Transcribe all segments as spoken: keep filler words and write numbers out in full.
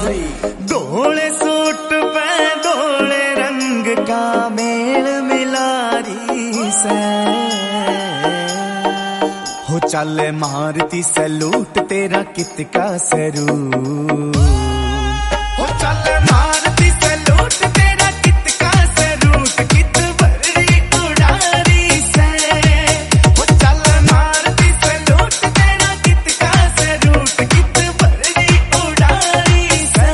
धोले सूट पे धोले रंग का मेल मिलारी से हो चले मारती सैलूट तेरा कित का सरूर हो चले मारती सैलूट तेरा कित का सरूर कित भरी उड़ारी से हो चले मारती सैलूट तेरा कित का सरूर कित भरी उड़ारी से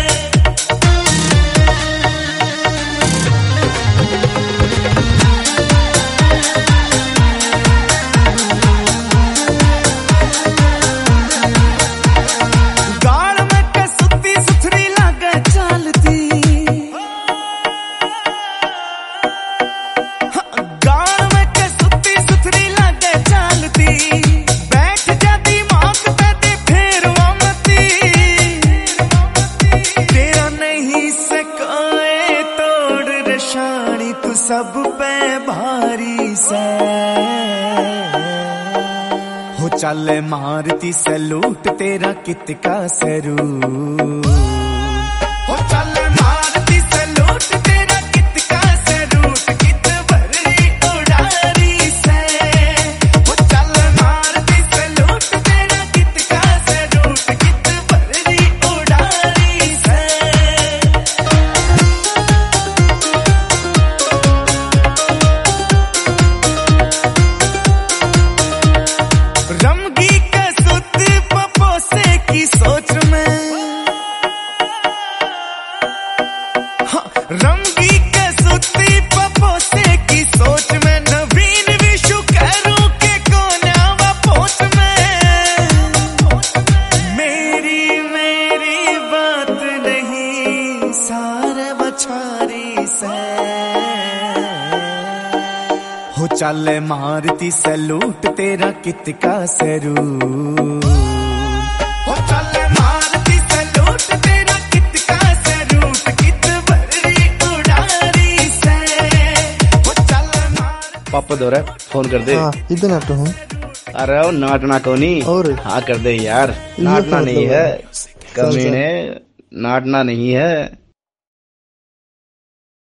तू सब पे भारी से हो चले मारती सैलूट तेरा कित का सरूर हो चले मारती सैलूट तेरा कित का सरूर कित भरी उड़ारी से हो चले मारती सैलूट तेरा कित का सरूर कित भरी उड़ारी से रमगी के सुत पपोसे की सोच में हाँ, रमगी के सुती पपोसे की सोच में नवीन विशु करूं के कोन्यावा पोच में मेरी मेरी बात नहीं सारे बछारी से हो चले मारती सैलूट तेरा कित का सरूर हो चले मारती सैलूट तेरा कित का सरूर कित भरी उड़ारी से हो चले मार पापा दो रहा फोन कर दे। हाँ, इधर नाटो हूँ। अरे वो नाटना को नहीं और हाँ कर दे यार, नाटना नहीं है कमीने, नाटना नहीं है।